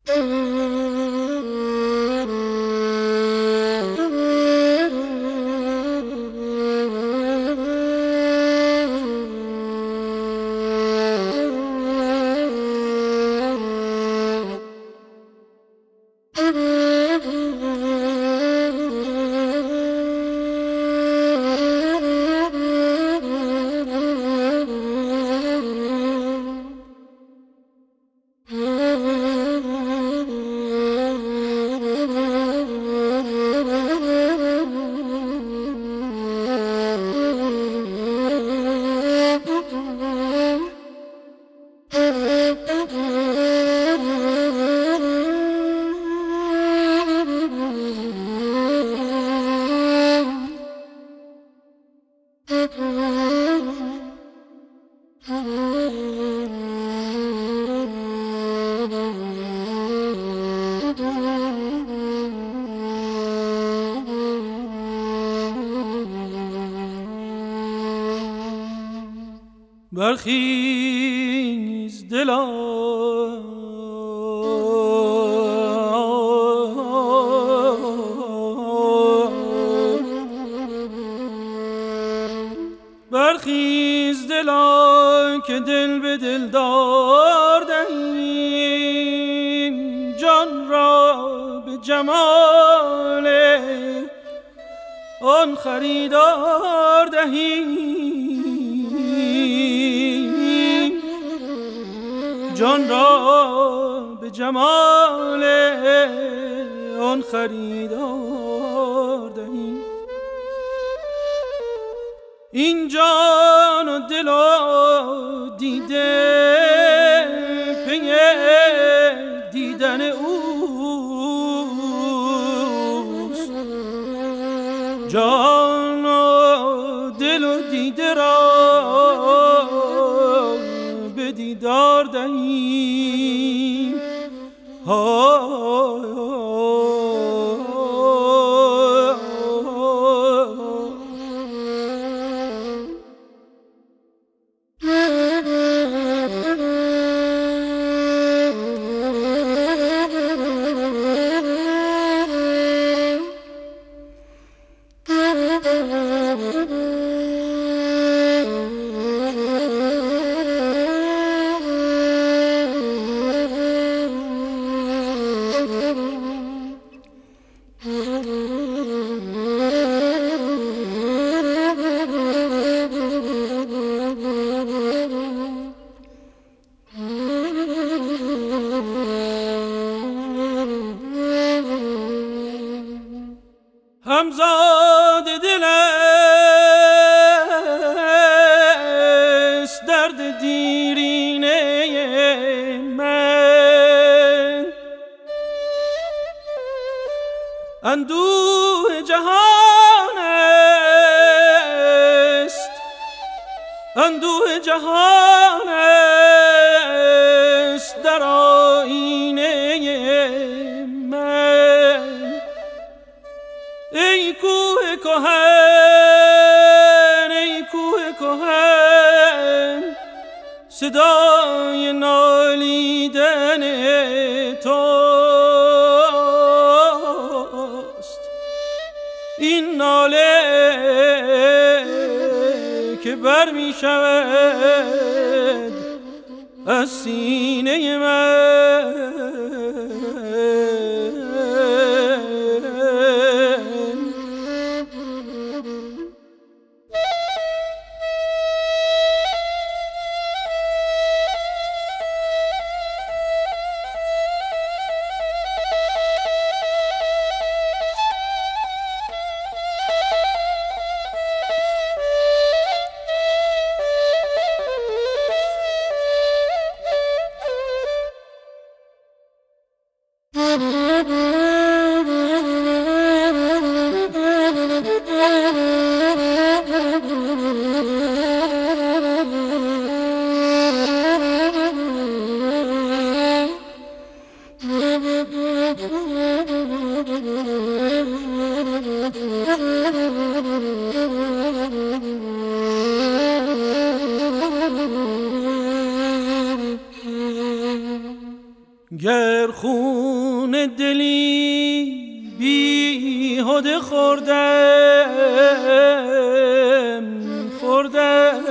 برخیز دلا برخیز دلا که دل به دل دار دهیم، جان را به جمال آن خریدار دهیم، جان را به جمال آن خریدار دهیم. این جان و دل و دیده پی دیدن اوست، جان و دل و دیده را به دیدار دهیم. همزاد دل است درد دیرینه من، اندوه جهان است، اندوه جهان است در آیینه من. ای کوه کهن، ای کوه کهن، صدای نالیدن توست. این ناله که بر می شود از سینه من. گر خون دلی بیهوده خوردم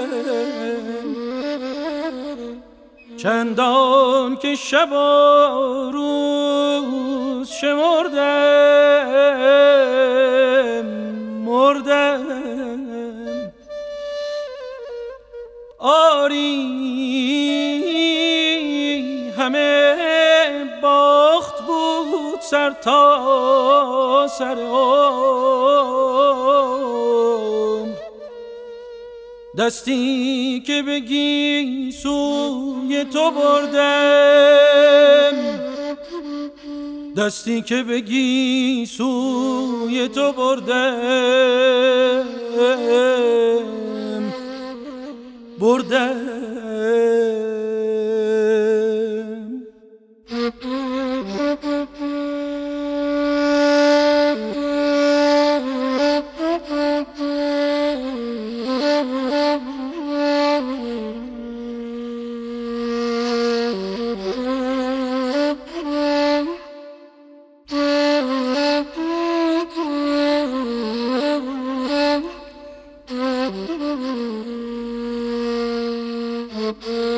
چندان که شب و روز مردم آری همه باخت بود سر تا سر عمر دستی که بگی سوی تو بردم دستی که بگی سوی تو بردم Mm-hmm.